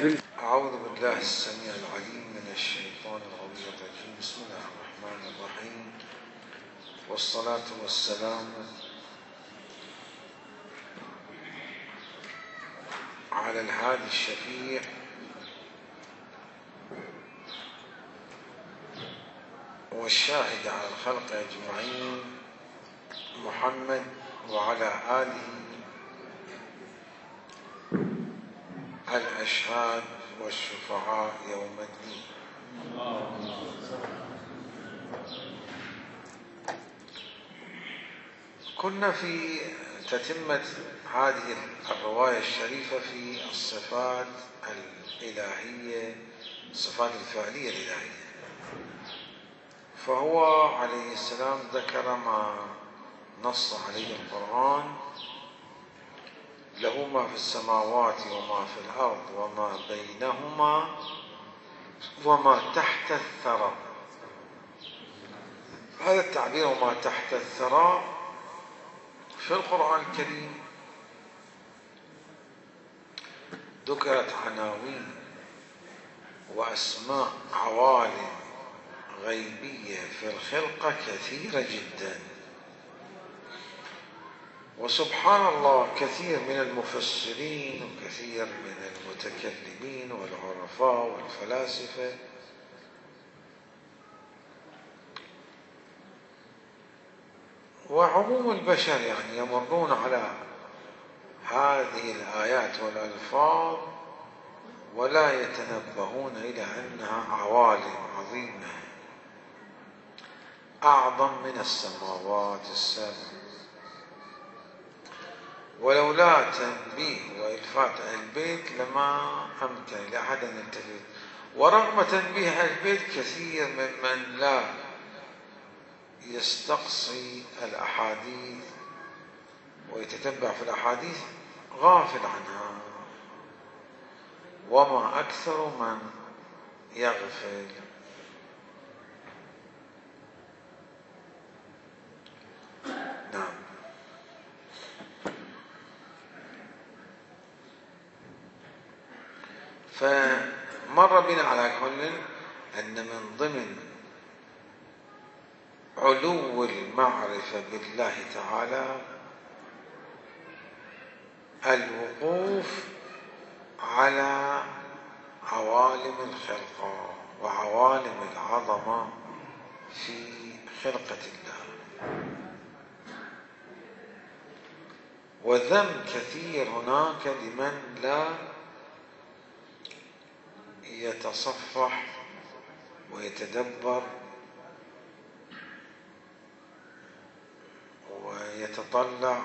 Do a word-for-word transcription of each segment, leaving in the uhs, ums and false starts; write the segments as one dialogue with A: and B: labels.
A: أعوذ بالله السميع العليم من الشيطان الرجيم. بسم الله الرحمن الرحيم، والصلاة والسلام على الهادي الشفيع والشاهد على الخلق أجمعين محمد وعلى آله الأشهاد والشفعاء يوم الدين. كنا في تتمة هذه الرواية الشريفة في الصفات الإلهية، الصفات الفعلية الإلهية. فهو عليه السلام ذكر ما نص عليه القرآن: له ما في السماوات وما في الأرض وما بينهما وما تحت الثرى. هذا التعبير وما تحت الثرى في القرآن الكريم ذكرت عناوين وأسماء عوالم غيبية في الخلقة كثيرة جدا، وسبحان الله كثير من المفسرين وكثير من المتكلمين والعرفاء والفلاسفة وعموم البشر يعني يمرون على هذه الآيات والألفاظ ولا يتنبهون إلى أنها عوالم عظيمة أعظم من السماوات السبع، ولولا تنبيه وإلفات أهل البيت لما أمكن لأحد أن يلتفت. ورغم تنبيه أهل البيت كثير ممن لا يستقصي الأحاديث ويتتبع في الأحاديث غافل عنها، وما أكثر من يغفل. نعم. فمر بنا على كل أن من ضمن علو المعرفة بالله تعالى الوقوف على عوالم الخلقة وعوالم العظمة في خلقة الله. وذم كثير هناك لمن لا يتصفح ويتدبر ويتطلع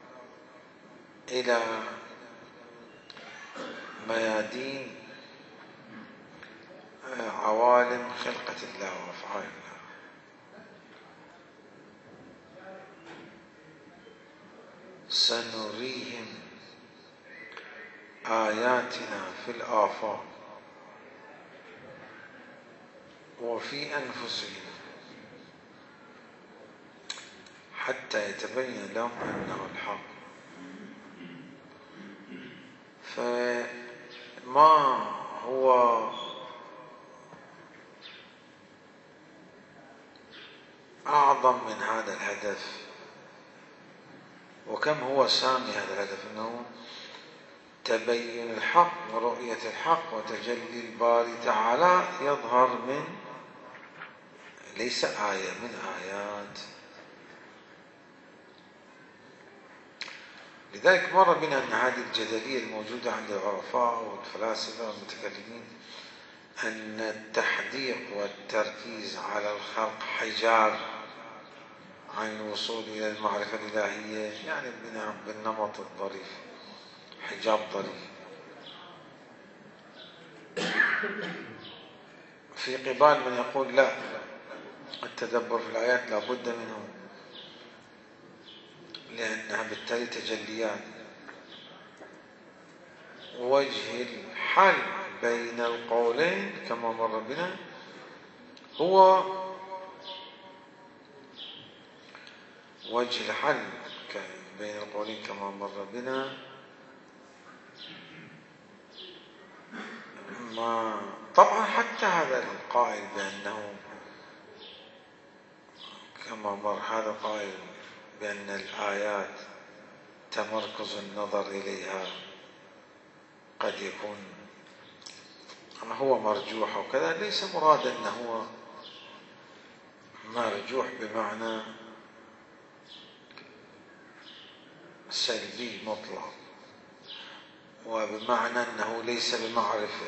A: إلى ميادين عوالم خلقة الله وأفعال الله. سنريهم آياتنا في الآفاق وفي أنفسهم حتى يتبين لهم أنه الحق. فما هو أعظم من هذا الهدف، وكم هو سامي هذا الهدف، أنه تبين الحق ورؤية الحق وتجلي الباري تعالى يظهر من ليس آية من آيات. لذلك مر بنا أن هذه الجدلية الموجودة عند العرفاء والفلاسفة والمتكلمين أن التحديق والتركيز على الخلق حجاب عن الوصول إلى المعرفة الإلهية، يعني بالنمط الظريف، حجاب ظريف. في قبال من يقول لا، التدبر في الآيات لا بد منه لأنها بالتالي تجليات. وجه الحل بين القولين كما مر بنا هو وجه الحل بين القولين كما مر بنا ما طبعا حتى هذا القائل بأنه كما مر هذا القائل بأن الآيات تمركز النظر إليها قد يكون هو مرجوح وكذا، ليس مرادا أنه هو مرجوح بمعنى سلبي مطلق، وبمعنى أنه ليس بمعرفة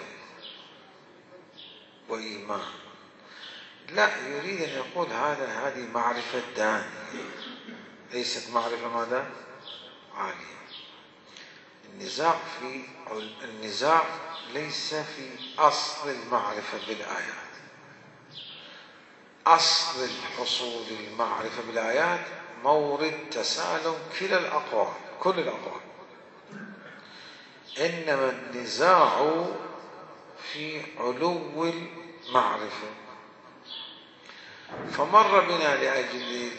A: وإيمان. لا، يريد أن يقول هذا هذه معرفة دانية، ليست معرفة ماذا؟ عالية. النزاع في النزاع ليس في أصل المعرفة بالآيات. أصل الحصول المعرفة بالآيات مورد تسالم كلا الأقوال، كل الأقوال. إنما النزاع في علو المعرفة. فمر بنا لأجل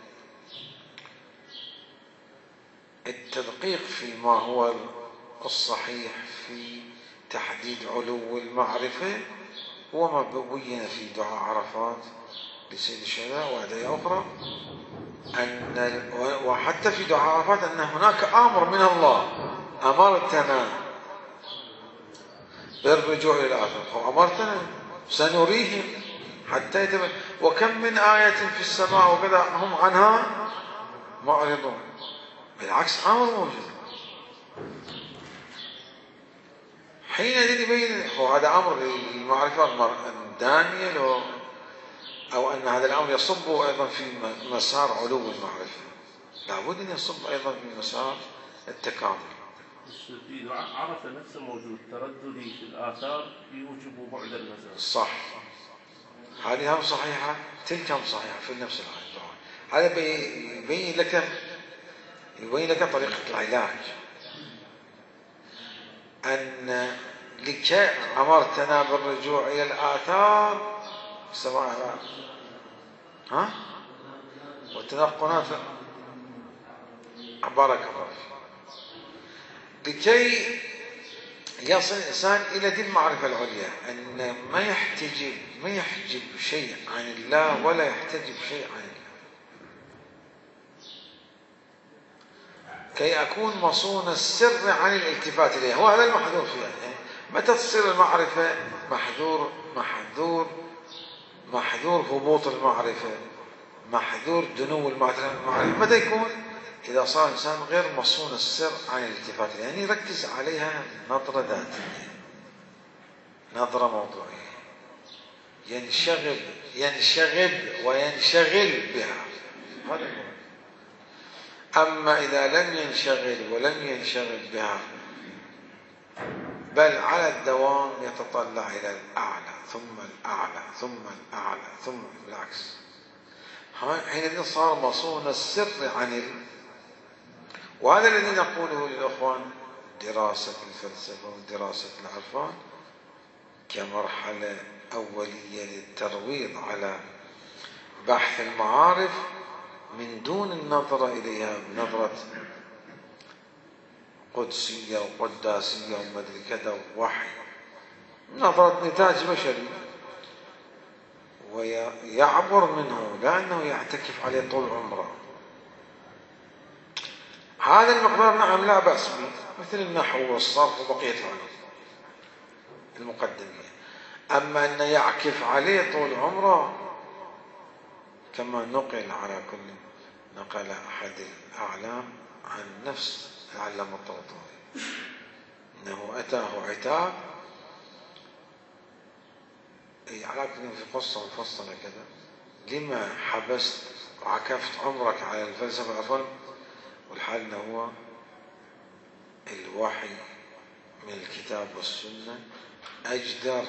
A: التدقيق فيما هو الصحيح في تحديد علو المعرفة، وما بين في دعاء عرفات لسيد الشهداء وأدعية أخرى، أن وحتى في دعاء عرفات أن هناك أمر من الله، أمرتنا بالرجوع إلى الآخرة، أمرتنا سنريهم حتى يتبين، وكم من آية في السماء وكذا هم عنها معرضون. بالعكس أمر موجود. حينئذ يبين هذا أمر للمعرفة الدانية، أو أن هذا الأمر يصب أيضا في مسار علو المعرفة، لابد أن يصب أيضا في مسار التكامل.
B: في عرفة نفسه موجود ترددي في الآثار يوجب بعد المسار.
A: صح، هذه هم صحيحة، تلك هم صحيحة في نفس الآية. هذا يبين لك يبين لك طريقة العلاج، أن لك أمرتنا بالرجوع إلى الآثار سواء ها والتنقنات. بارك الله فيك. لكي يصل الإنسان إلى ذي المعرفة العليا، أن ما يحتجب ما يحجب شيء عن الله ولا يحتجب شيء عن الله، كي أكون مصون السر عن الالتفات إليه. هو هذا المحذور فيها. يعني متى تصير المعرفة محذور محذور محذور هبوط المعرفة، محذور دنو المعرفة. متى يكون؟ إذا صار الإنسان غير مصون السر عن الالتفات إليه، يعني يركز عليها نظرة ذاتية، نظرة موضوعية، ينشغل ينشغل وينشغل بها. هذا هو. أما إذا لم ينشغل ولم ينشغل بها، بل على الدوام يتطلع إلى الأعلى ثم الأعلى ثم الأعلى ثم بالعكس، حينئذ صار مصون السر عن ال... وهذا الذي نقوله للأخوان: دراسة الفلسفة ودراسة العرفان كمرحلة أولية للترويض على بحث المعارف، من دون النظرة إليها بنظرة قدسية وقداسية ومدري كذا ووحي، نظرة نتاج بشري، ويعبر منه لأنه يعتكف عليه طول عمره. هذا المقدار نعم لا بأس به، مثل النحو والصرف وبقية العلوم المقدمية. أما أن يعكف عليه طول عمره كما نقل على كل نقل أحد الأعلام عن نفس العلامة الطرطوري أنه أتاه عتاب على كل في قصة مفصلة كذا: لما حبست وعكفت عمرك على الفلسفة والعرفان، والحال أنه هو الوحي من الكتاب والسنة أجدر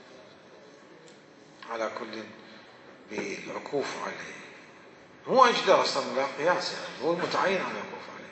A: على كل بالعكوف عليه. هو أجدر أصلا لا قياس، يعني هو المتعين على العكوف عليه.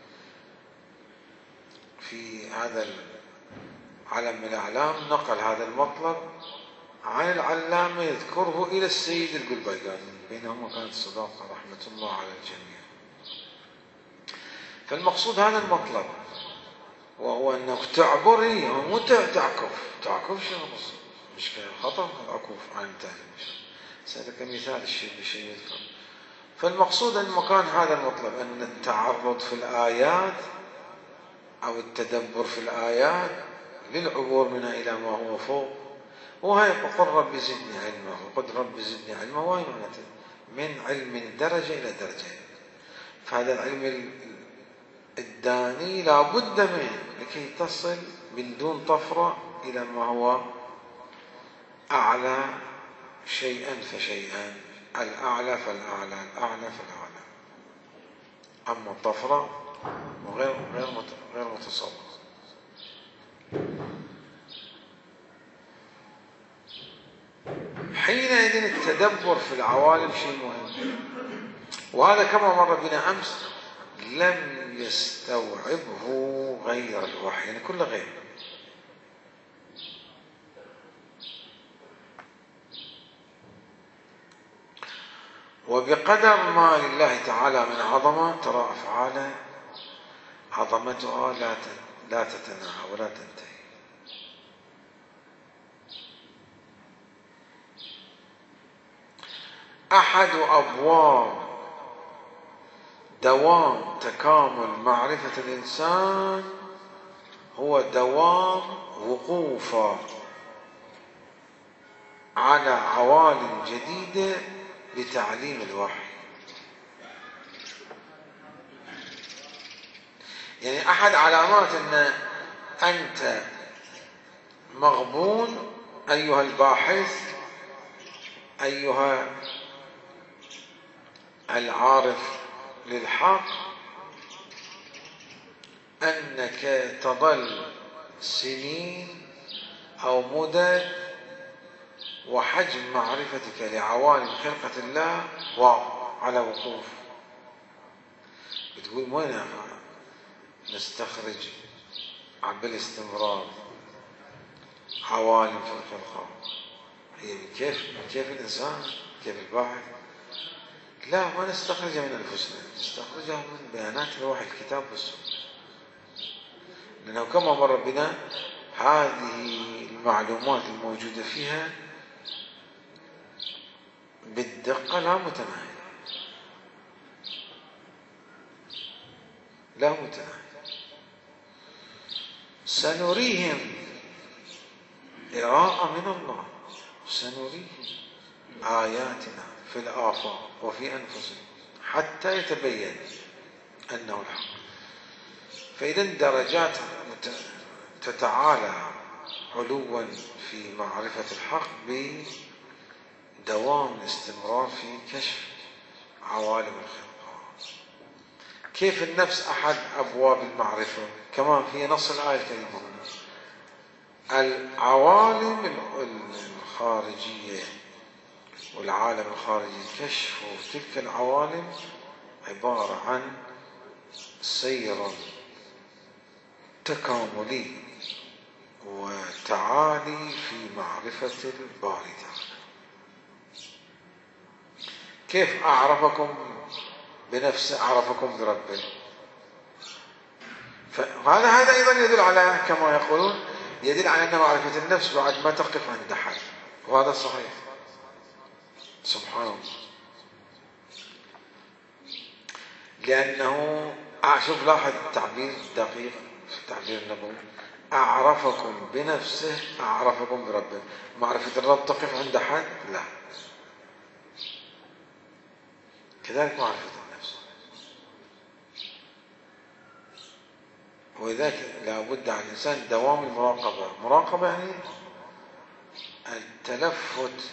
A: في هذا العلم من الأعلام نقل هذا المطلب عن العلامة يذكره إلى السيد القلبيقاني، بينهما كانت صداقة رحمة الله على الجميع. فالمقصود هذا المطلب، وهو أنك تعبر، هي مو تعكف. تعكف شنو مشكلة؟ خطأ العكوف عن التعليم. سألك مثال الشيء بشيء يذكر. فالمقصود أن مكان هذا المطلب أن التعرض في الآيات أو التدبر في الآيات للعبور منها إلى ما هو فوق. وهي قل رب زدني علما، وقل رب زدني علما، وهي معناته من علم درجة إلى درجة. فهذا العلم الداني لا بد منه لكي تصل من دون طفرة إلى ما هو أعلى شيئا فشيئا، الأعلى فالأعلى، الأعلى فالأعلى. أما الطفرة غير غير غير متصور. حينئذ التدبر في العوالم شيء مهم، وهذا كما مر بنا أمس لم يستوعبه غير الوحي، يعني كل غير. وبقدر ما لله تعالى من عظمة ترى أفعاله عظمتها لا لا تتناهى ولا تنتهي. أحد أبواب دوام تكامل معرفة الإنسان هو دوام وقوفه على عوالم جديدة بتعليم الوحي. يعني أحد علامات أن أنت مغبون أيها الباحث، أيها العارف للحق، أنك تظل سنين أو مدد وحجم معرفتك لعوالم خلقة الله وعلى وقوف. بتقول وين نستخرج بالاستمرار عوالم في الخلقة؟ هي كيف كيف الإنسان، كيف الباحث؟ لا، ما نستخرجها من أنفسنا، نستخرجها من بيانات الوحي، الكتاب والسنة. لأنه كما مر بنا هذه المعلومات الموجودة فيها بالدقة لا متناهية، لا متناهية. سنريهم إراءة من الله، سنريهم آياتنا في الآفاق وفي أنفسهم حتى يتبين أنه الحق. فإذا درجات تتعالى علوا في معرفة الحق بدوام الاستمرار في كشف عوالم الخلق. كيف النفس أحد أبواب المعرفة كما في نص الآية الكريمة هنا. العوالم الخارجية والعالم الخارجي، كشف تلك العوالم عبارة عن سير تكاملي وتعالي في معرفة الباري تعالى. كيف أعرفكم بنفسه أعرفكم بربه. فهذا هذا أيضا يدل على كما يقولون يدل على أن معرفة النفس بعد ما تقف عند حد، وهذا صحيح. سبحان الله. لأنه أشوف لاحظ التعبير دقيق في التعبير النبوي، أعرفكم بنفسه أعرفكم بربه. معرفة الرب تقف عند حد؟ لا. كذلك معرفة النفس. ولذلك لا بد على الإنسان دوام المراقبة. مراقبة يعني التلفت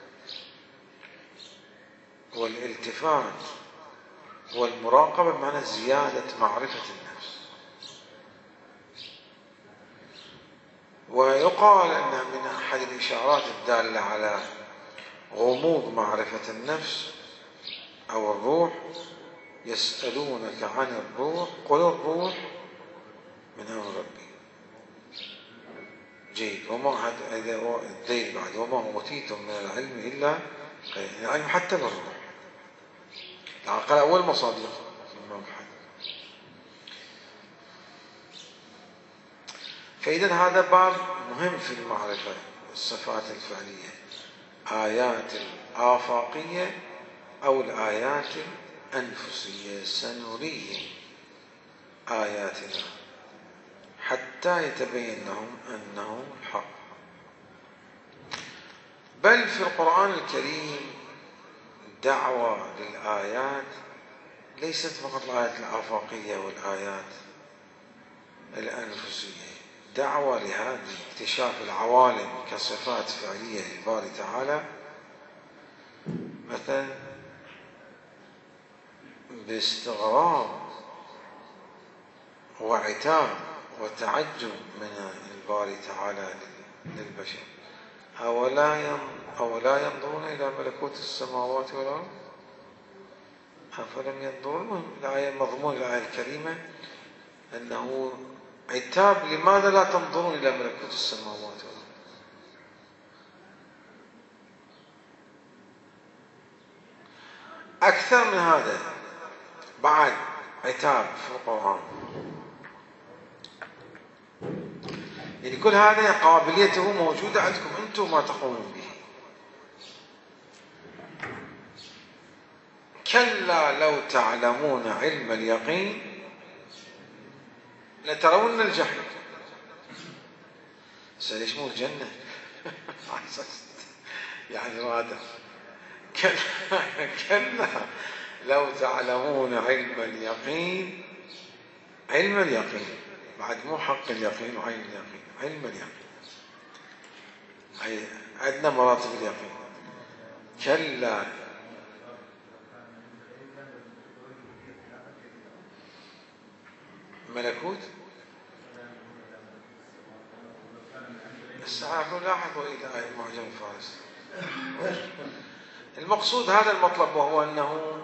A: والالتفات، والمراقبة بمعنى زيادة معرفة النفس. ويقال أن من أحد الإشارات الدالة على غموض معرفة النفس أو الروح، يسألونك عن الروح قل الروح من أمر ربي. جيد. وما هذا الدين بعد وما أوتيتم من العلم إلا العلم حتى بالروح. العقل أول مصادر. فإذا هذا باب مهم في المعرفة الصفات الفعلية، آيات الآفاقية أو الآيات الأنفسية. سنريهم آياتنا حتى يتبين لهم أنه الحق. بل في القرآن الكريم دعوة للآيات ليست فقط الآيات الآفاقية والآيات الأنفسية، دعوة لهذه اكتشاف العوالم كصفات فعلية للباري تعالى، مثلا باستغراب وعتاب وتعجب من الباري تعالى للبشر. أولا أولا ينظرون إلى ملكوت السماوات والأرض أفلم ينظرون. الآية مضمون الآية الكريمة أنه عتاب، لماذا لا تنظرون إلى ملكوت السماوات والأرض؟ أكثر من هذا بعد عتاب في القرآن. يعني كل هذا قابليته موجودة عندكم أنتم ما تقومون به. كلا لو تعلمون علم اليقين لترون الجحيم. ليش مو الجنة؟ يعني واضح. كلا كلا لو تعلمون علم اليقين، علم اليقين بعد مو حق اليقين وعين اليقين، علم اليقين. عندنا مراتب اليقين. كلا ملكوت الساعة لاحظوا إلى آية معجم فارس. المقصود هذا المطلب، وهو أنه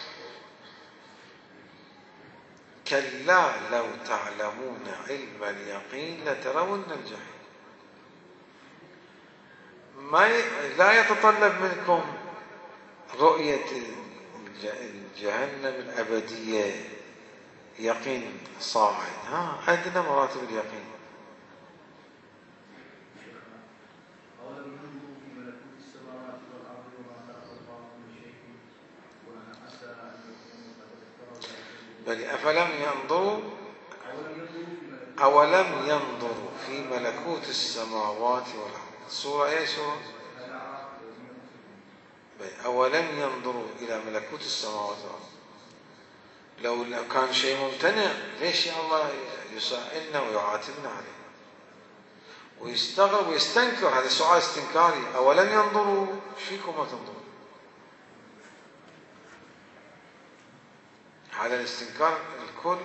A: كلا لو تعلمون علم اليقين لترون الجحيم. ما لا يتطلب منكم رؤية جهنم الأبدية يقين صاعد. ها عندنا مراتب اليقين. بل أفلم ينظروا أولم ينظروا في ملكوت السماوات والأرض. سورة أي سورة؟ أولم ينظروا إلى ملكوت السماوات والأرض. لو كان شيء ممتنع ليش يا الله يسائلنا ويعاتبنا عليه ويستغرب ويستنكر؟ هذا سؤال استنكاري. أولم ينظروا، ايش فيكم ما تنظروا؟ هذا الاستنكار الكل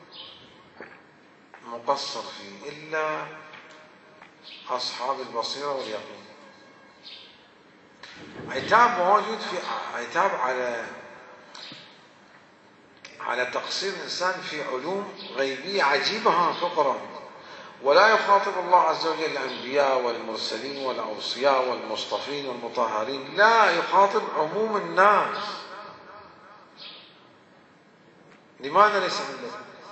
A: مقصر فيه إلا أصحاب البصيرة واليقين. عتاب موجود في عتاب على على تقصير الإنسان في علوم غيبية عجيبة في القرآن. ولا يخاطب الله عز وجل الأنبياء والمرسلين والأوصياء والمصطفين والمطهرين، لا يخاطب عموم الناس. لماذا ليس عنده؟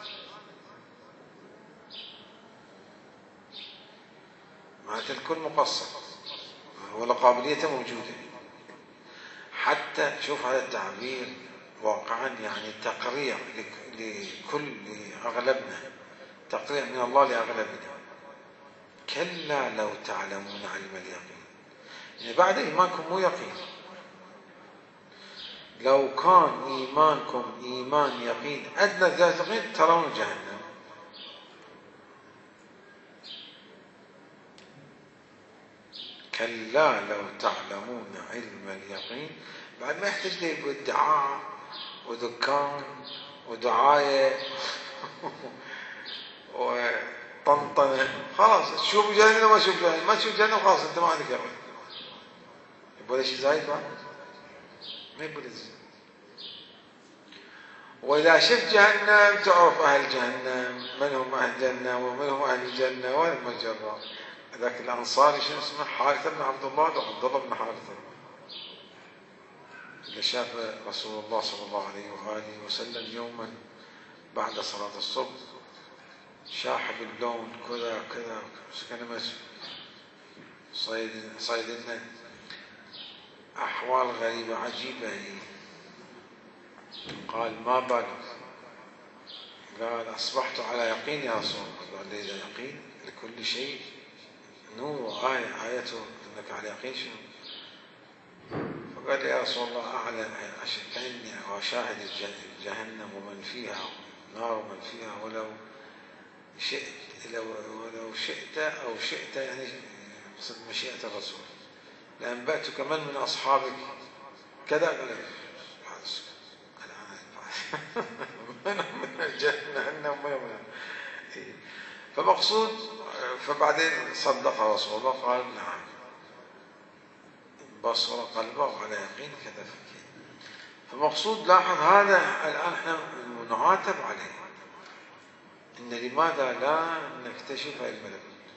A: معناته الكل مقصر ولا قابليته موجودة. حتى شوف هذا التعبير واقعا يعني تقريع لكل لأغلبنا، تقريع من الله لأغلبنا. كلا لو تعلمون علم اليقين، يعني بعد إيمانكم مو يقين. لو كان إيمانكم إيمان يقين أدنى ذات يقين ترون جهنم. كلا لو تعلمون علم اليقين، بعد ما يحتاج لي ادعاء ودكان ودعاية وطنطنة. خلاص تشوف جهنم ما تشوف جهنم، ما تشوف جهنم خلاص انت ما عندك يقين. يبغى شيء زايد بعد؟ ما يبغى شيء. وإذا شفت جهنم تعرف أهل جهنم من هم أهل الجنة ومن هم أهل الجنة وين المجرة. ذاك الأنصاري شنو اسمه؟ حارثة بن عبد الله وعبد الله بن حارثة، اللي شاف رسول الله صلى الله عليه وآله وسلم يوما بعد صلاة الصبح شاحب اللون كذا كذا كلمة صيد صيدنا أحوال غريبة عجيبة هي. قال ما بالك؟ قال أصبحت على يقين يا رسول الله. قال إذا يقين لكل شيء نور وآية آيته أنك على يقين شنو؟ فقال لي يا رسول الله أعلم كأني أشاهد جهنم ومن فيها نار ومن فيها ولو شئت لو ولو شئت أو شئت يعني قصد مشيئة الرسول لأنبأتك من من أصحابك كذا. قال من من جهنم ومن فمقصود. فبعدين صدق رسول الله قال نعم بصر قلبه وعلى يقين كذا فكين. فمقصود لاحظ هذا الآن احنا نعاتب عليه إن لماذا لا نكتشف الملكوت؟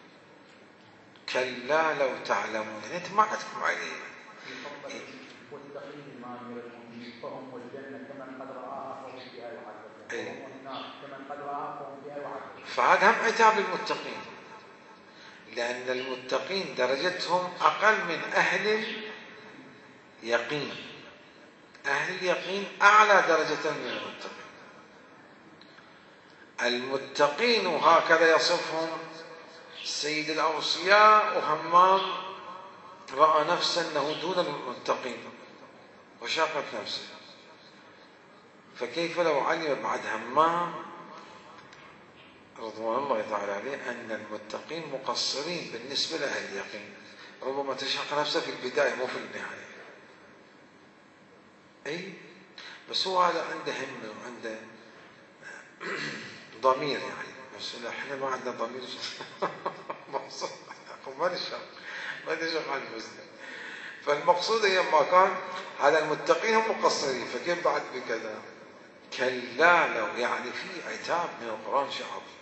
A: كلا لو تعلمون. أنت ما عندكم عليه.
C: والتقين ما يرجون فهم والجنة كمن قد رآها فهم فيها يعذبون وهم النار كمن قد رآها فهم فيها يعذبون.
A: فهذا هم عتاب للمتقين لأن المتقين درجتهم أقل من أهل اليقين. أهل اليقين أعلى درجة من المتقين. المتقين وهكذا يصفهم سيد الأوصياء وهمام رأى نفسه أنه دون المتقين وشاقت نفسه. فكيف لو علم بعد همام رضوان الله تعالى عليه أن المتقين مقصرين بالنسبة لأهل اليقين، ربما تشاق نفسه في البداية مو في النهاية. أي بس هو هذا عنده همة وعنده ضمير يعني. بس احنا ما عندنا ضمير. ما نشاق ما نشاق عن المسلم. فالمقصود هي ما كان هذا المتقين هم مقصرين فكيف بعد بكذا؟ كلا لو يعني في عتاب من القرآن شيء عظيم.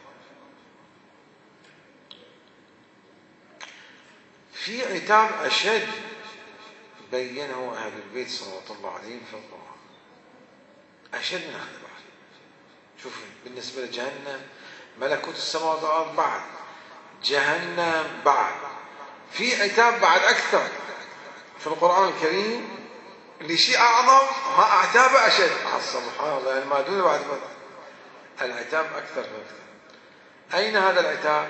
A: في عتاب أشد بينه أهل البيت صلوات الله عليهم في القرآن أشد من هذا بعد. شوف بالنسبة لجهنم ملكوت السماوات والأرض بعد، جهنم بعد، في عتاب بعد أكثر في القرآن الكريم لشيء أعظم ما أعتاب أشد. سبحان الله يعني ما دون بعد العتاب أكثر فأكثر. أين هذا العتاب؟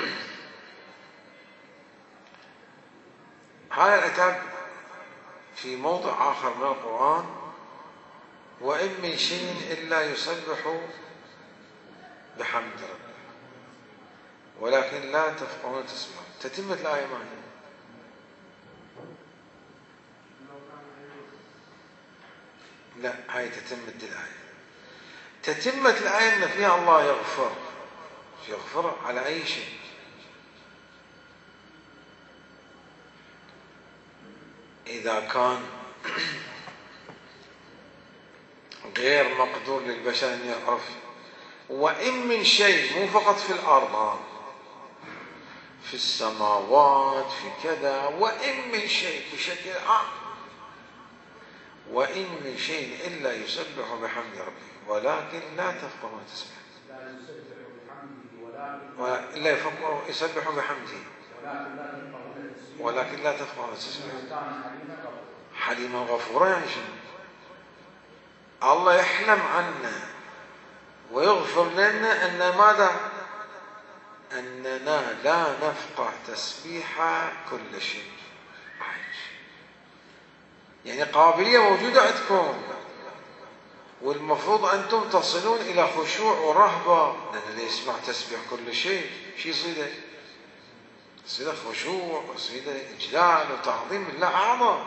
A: هذا العتاب في موضع آخر من القرآن وإن من شيء إلا يسبح بحمد ربه ولكن لا تفقهون تسبيحه. تتمة الآية ما هي؟ لا هاي تتمة الآية. تتمة الآية أن فيها الله يغفر يغفر على أي شيء. إذا كان غير مقدور للبشر أن يعرف. وإن من شيء مو فقط في الأرض في السماوات في كذا. وإن من شيء بشكل عام وإن من شيء إلا يسبح بحمد ربه ولكن لا تفقهون تسبيحه.
C: لا يسبح بحمده ولكن
A: لا يفقهون يسبح بحمده ولكن لا تفقهون تسبيحه. حليما غفورا يعني شنو؟ الله يحلم عنا ويغفر لنا أن ماذا؟ أننا لا نفقه تسبيح كل شيء. يعني قابلية موجودة عندكم والمفروض أنتم تصلون إلى خشوع ورهبة. لأن اللي يسمع تسبيح كل شيء شيء يصيده؟ يصيده خشوع يصيده إجلال وتعظيم الله أعظم.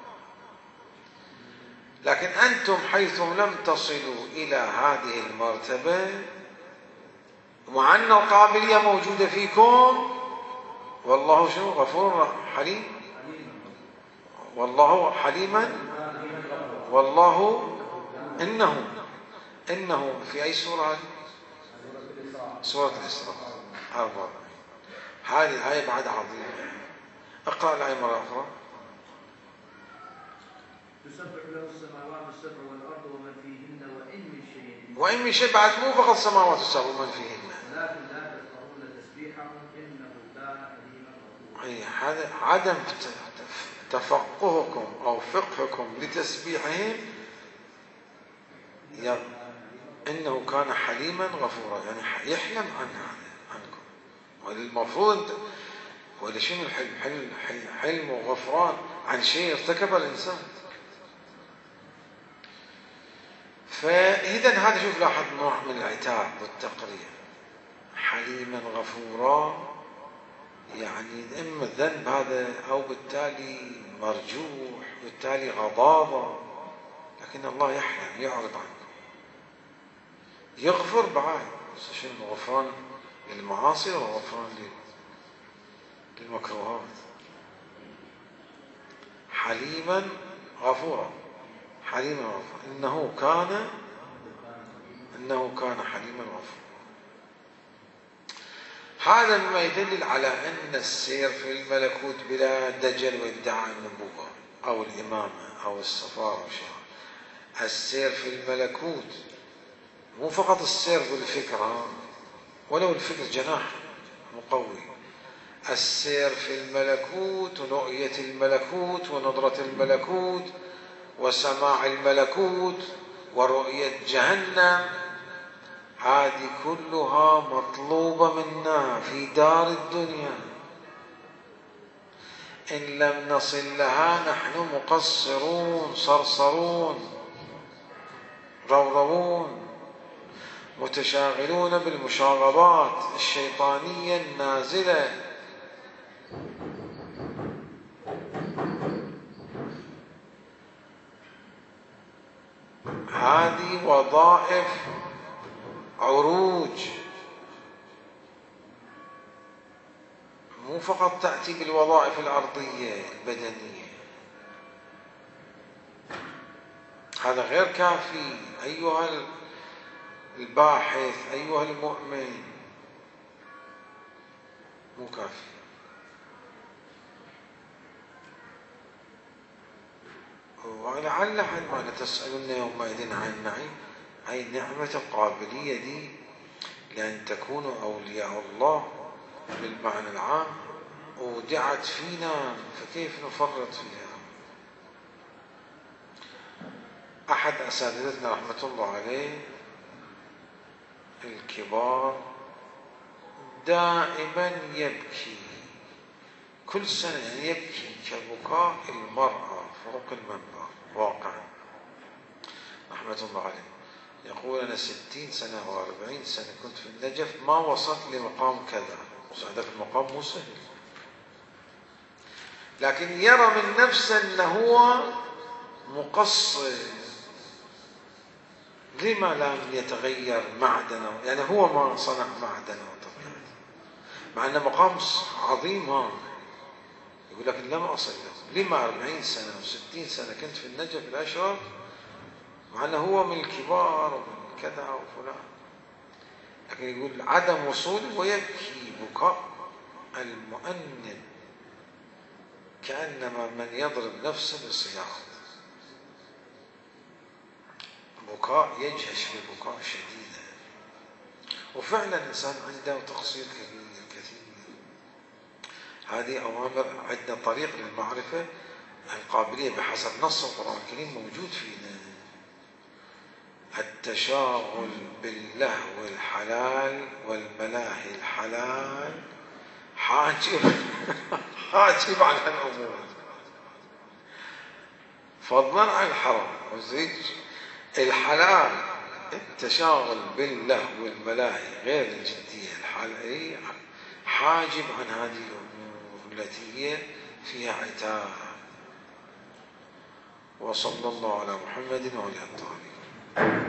A: لكن أنتم حيث لم تصلوا إلى هذه المرتبة مع أن القابلية موجودة فيكم والله شنو؟ غفور حليم. والله حليما والله إنه إنه في أي سورة هذه؟ سورة الإسراء أربعة. هذه الآية بعد عظيمة. اقرأ الآية مرة أخرى.
C: تسبح له السماوات السبع والأرض ومن فيهن وإن من شيء
A: وإن من شيء بعد مو فقط السماوات السبع ومن فيهن أي عدم تفقهكم أو فقهكم لتسبيحهم إنه كان حليما غفورا، يعني يحلم عن عنكم. والمفروض ولا شنو الحلم؟ حلم, حلم وغفران عن شيء ارتكب الإنسان. فإذا هذا شوف لاحظ نوع من العتاب والتقرير. حليما غفورا يعني إما الذنب هذا أو بالتالي مرجوح، بالتالي غضاضة، لكن الله يحلم يعرض عنه، يغفر بعد. شنو غفران للمعاصي وغفران للمكروهات. حليما غفورا، حليما غفورا، إنه كان إنه كان حليما غفورا. هذا مما يدلل على أن السير في الملكوت بلا دجل وادعاء النبوة أو الإمامة أو السفارة أو شيء. السير في الملكوت مو فقط السير بالفكرة، ولو الفكر جناح مقوي. السير في الملكوت ورؤية الملكوت ونظرة الملكوت وسماع الملكوت ورؤية جهنم، هذه كلها مطلوبة منا في دار الدنيا. إن لم نصل لها نحن مقصرون صرصرون رورون متشاغلون بالمشاغبات الشيطانية النازلة. هذه وظائف عروج، مو فقط تأتي بالوظائف الأرضية البدنية. هذا غير كافي أيها الباحث، أيها المؤمن، مو كافي. ولعل عندما تسألون يومئذ عن النعيم، أي نعمة القابلية دي لأن تكونوا أولياء الله بالمعنى العام ودعت فينا، فكيف نفرط فيها؟ أحد أساتذتنا رحمة الله عليه الكبار دائما يبكي كل سنة، يعني يبكي كبكاء المرأة فوق المنبر واقعا رحمة الله عليه. يقول أنا ستين سنة أو أربعين سنة كنت في النجف ما وصلت لمقام كذا. هذا المقام مو سهل، لكن يرى من نفسه أنه هو مقصر. لما لم يتغير معدنه؟ يعني هو ما صنع معدنه وطبيعته، مع أنه مقام عظيم. ها يقول لكن لم أصل له. لما أربعين سنة وستين سنة كنت في النجف الأشرف، مع أنه هو من الكبار ومن كذا وفلان، لكن يقول عدم وصوله ويبكي بكاء المؤنب كأنما من يضرب نفسه بالسيارة، بكاء يجهش ببكاء شديدا. وفعلا الإنسان عنده تقصير كبير كثير. هذه أوامر. عندنا طريق للمعرفة القابلية بحسب نص القرآن الكريم موجود فينا. التشاغل باللهو الحلال والملاهي الحلال حاجب حاجب عن الأمور، فضلا عن الحرام. وزيج الحلال التشاغل باللهو والملاهي غير الجدية الحلال حاجب عن هذه الأمور التي هي فيها عتاب. وصلى الله على محمد وعلى آله الطاهرين.